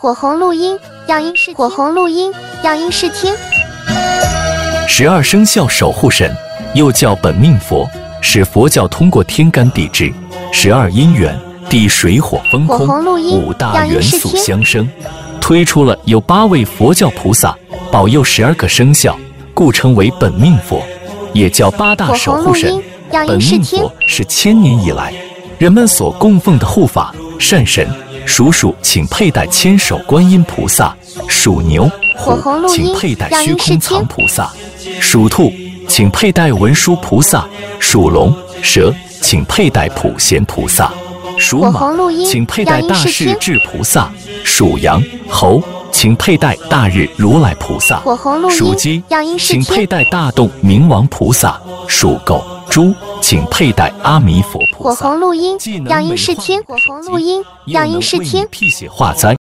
火红录音，样音视火红录音，样音视听。 12生肖守护神，又叫本命佛，是佛教通过天干地支、12因缘、地水火风空5大元素相生，推出了有8位佛教菩萨保佑12个生肖，故称为本命佛，也叫8大守护神。本命佛是千年以来人们所供奉的护法善神。属鼠请佩戴千手观音菩萨，属牛、虎请佩戴虚空藏菩萨，属兔请佩戴文殊菩萨，属龙、蛇请佩戴普贤菩萨，属马请佩戴大势至菩萨，属羊、猴请佩戴大日如来菩萨，属鸡请佩戴大洞明王菩萨，属狗、猪请佩戴阿弥佛菩萨。 火红录音，样音视听。火红录音，样音视听。 辟邪化灾，